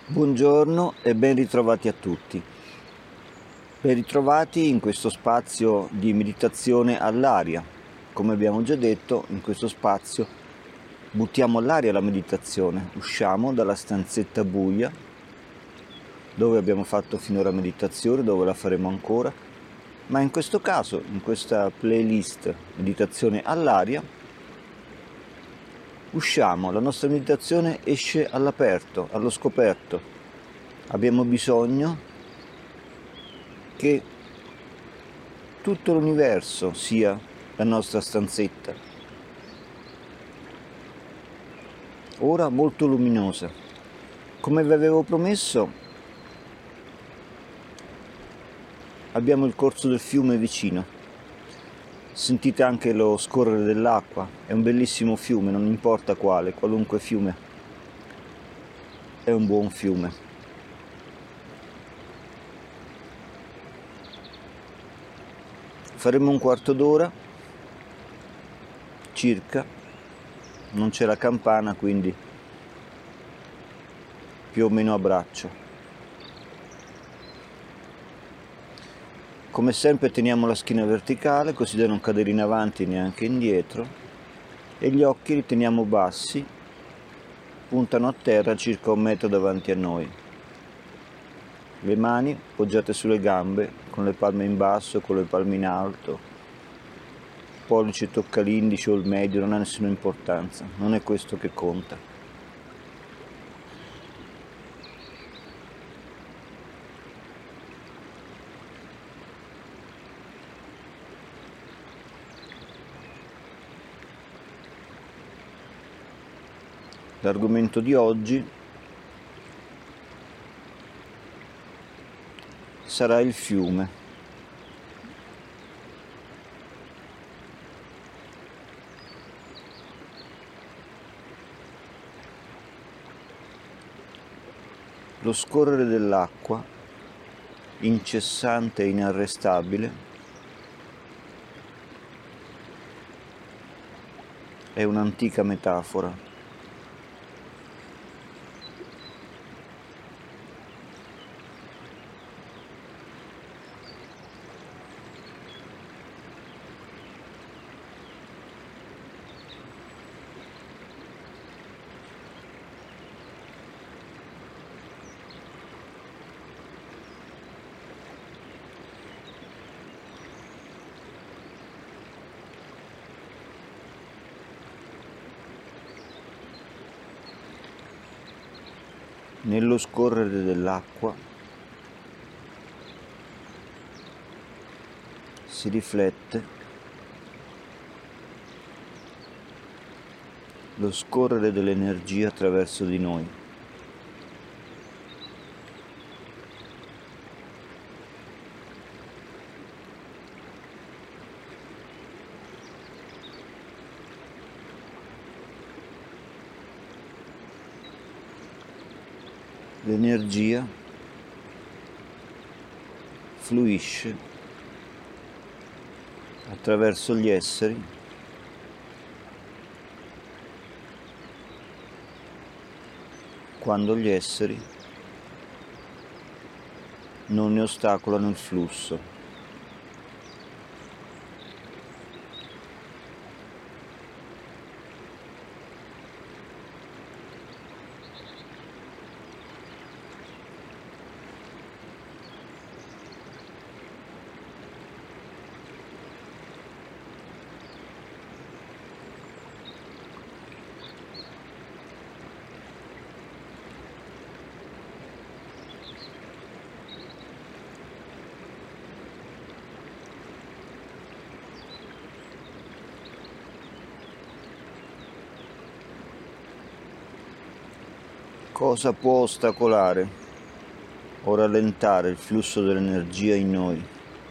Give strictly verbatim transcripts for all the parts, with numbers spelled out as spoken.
Buongiorno e ben ritrovati a tutti. Ben ritrovati in questo spazio di meditazione all'aria. Come abbiamo già detto, in questo spazio buttiamo all'aria la meditazione, usciamo dalla stanzetta buia dove abbiamo fatto finora meditazione, dove la faremo ancora, ma in questo caso, in questa playlist meditazione all'aria, usciamo, la nostra meditazione esce all'aperto, allo scoperto. Abbiamo bisogno che tutto l'universo sia la nostra stanzetta, ora molto luminosa. Come vi avevo promesso, abbiamo il corso del fiume vicino. Sentite anche lo scorrere dell'acqua, è un bellissimo fiume, non importa quale, qualunque fiume è un buon fiume. Faremo un quarto d'ora circa, non c'è la campana, quindi più o meno a braccio. Come sempre teniamo la schiena verticale così da non cadere in avanti neanche indietro e gli occhi li teniamo bassi, puntano a terra circa un metro davanti a noi. Le mani poggiate sulle gambe con le palme in basso, con le palme in alto, il pollice tocca l'indice o il medio, non ha nessuna importanza, non è questo che conta. L'argomento di oggi sarà il fiume. Lo scorrere dell'acqua, incessante e inarrestabile, è un'antica metafora. Nello scorrere dell'acqua si riflette lo scorrere dell'energia attraverso di noi. L'energia fluisce attraverso gli esseri quando gli esseri non ne ostacolano il flusso. Cosa può ostacolare o rallentare il flusso dell'energia in noi?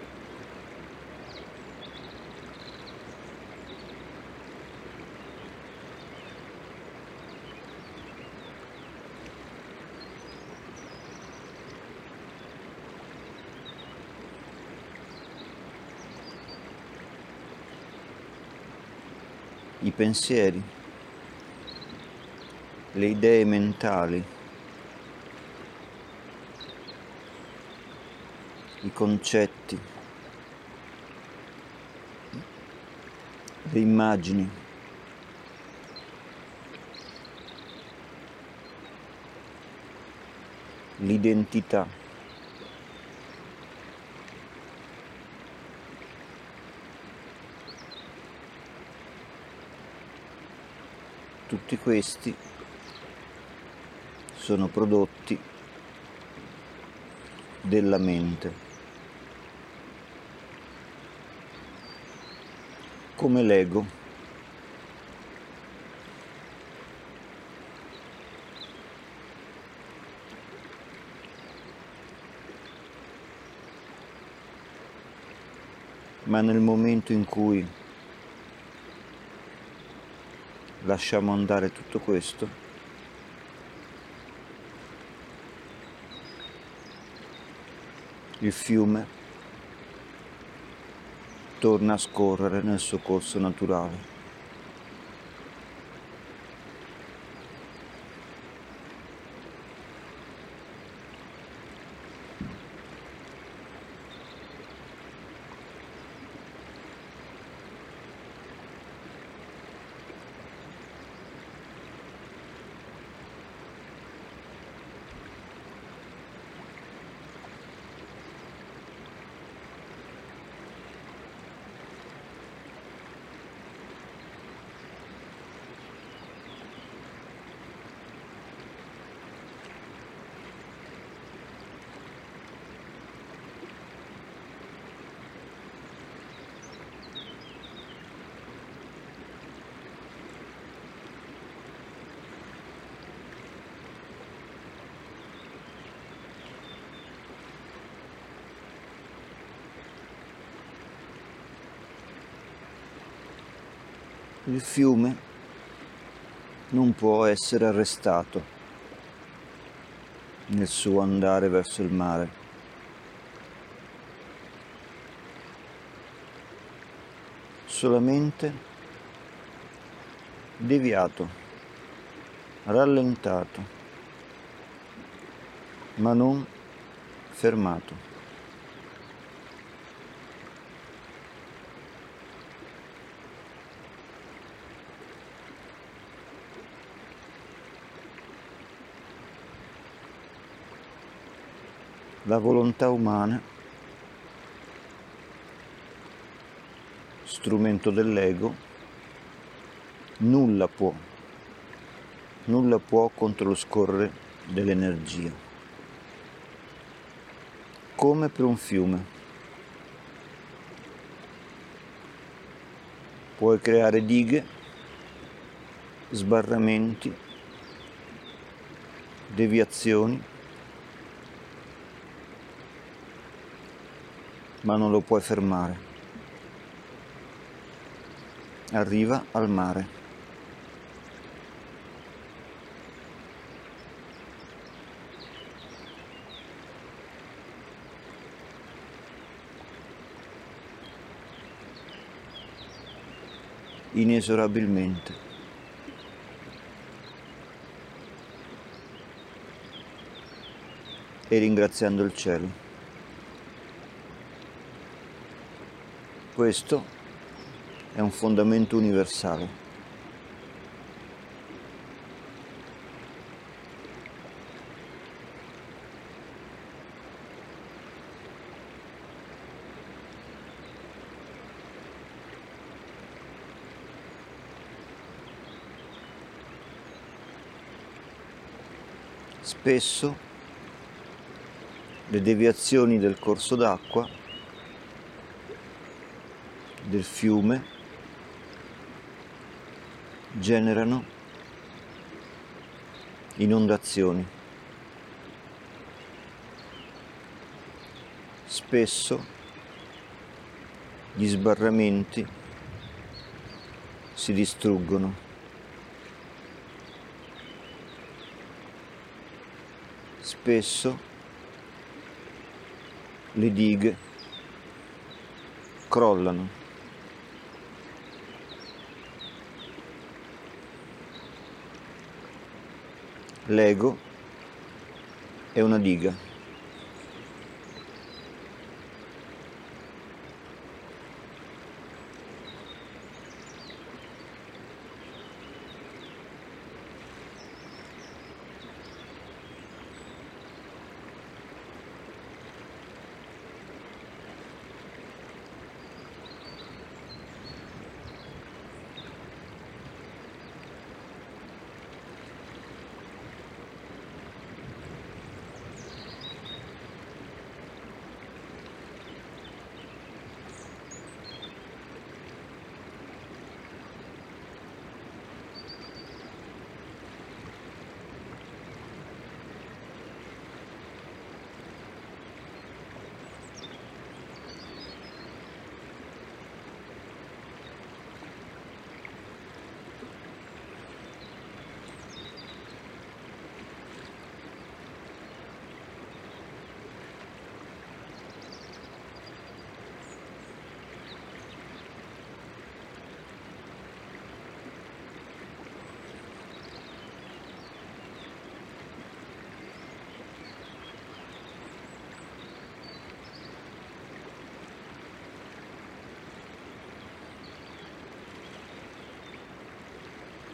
I pensieri, le idee mentali, i concetti, le immagini, l'identità, tutti questi sono prodotti della mente, come l'ego. Ma nel momento in cui lasciamo andare tutto questo, il fiume torna a scorrere nel suo corso naturale. Il fiume non può essere arrestato nel suo andare verso il mare. Solamente deviato, rallentato, ma non fermato. La volontà umana, strumento dell'ego, nulla può, nulla può contro lo scorrere dell'energia. Come per un fiume. Puoi creare dighe, sbarramenti, deviazioni, ma non lo puoi fermare. Arriva al mare. Inesorabilmente. E ringraziando il cielo. Questo è un fondamento universale. Spesso le deviazioni del corso d'acqua, del fiume, generano inondazioni. Spesso gli sbarramenti si distruggono. Spesso le dighe crollano. L'ego è una diga.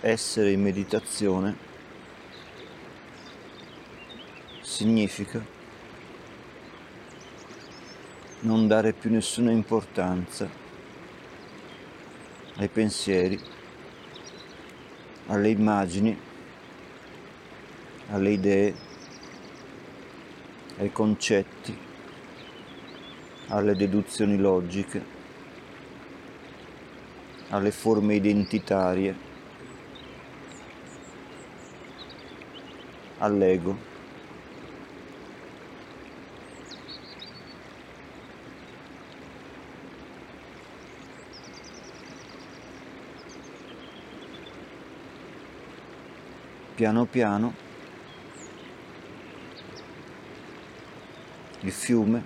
Essere in meditazione significa non dare più nessuna importanza ai pensieri, alle immagini, alle idee, ai concetti, alle deduzioni logiche, alle forme identitarie, all'ego. Piano piano il fiume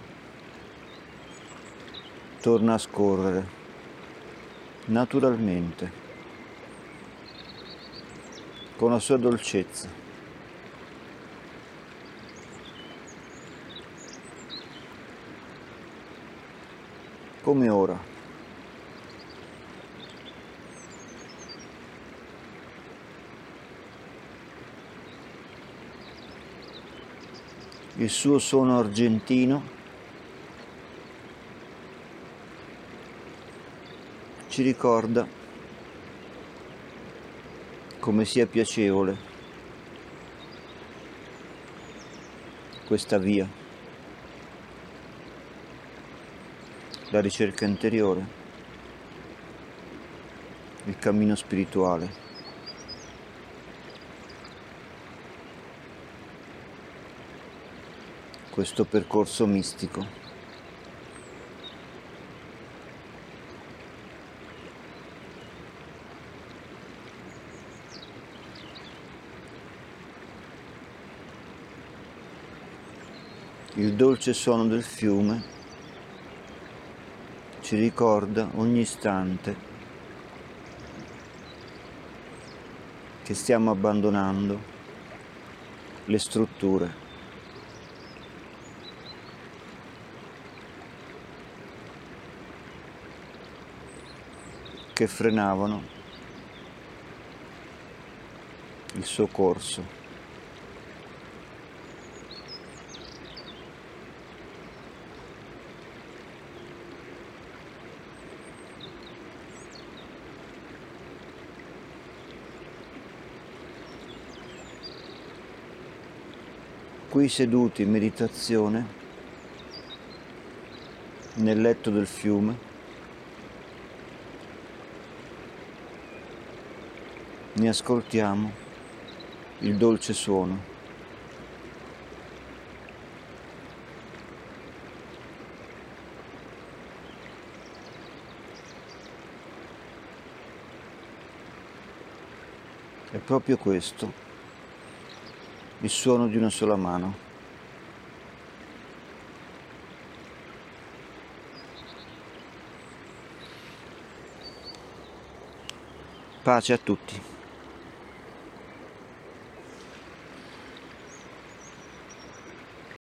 torna a scorrere naturalmente, con la sua dolcezza. Come ora. Il suo suono argentino ci ricorda come sia piacevole questa via, la ricerca interiore, il cammino spirituale. Questo percorso mistico. Il dolce suono del fiume ci ricorda ogni istante che stiamo abbandonando le strutture che frenavano il suo corso. Qui seduti in meditazione, nel letto del fiume, ne ascoltiamo il dolce suono. È proprio questo, il suono di una sola mano. Pace a tutti.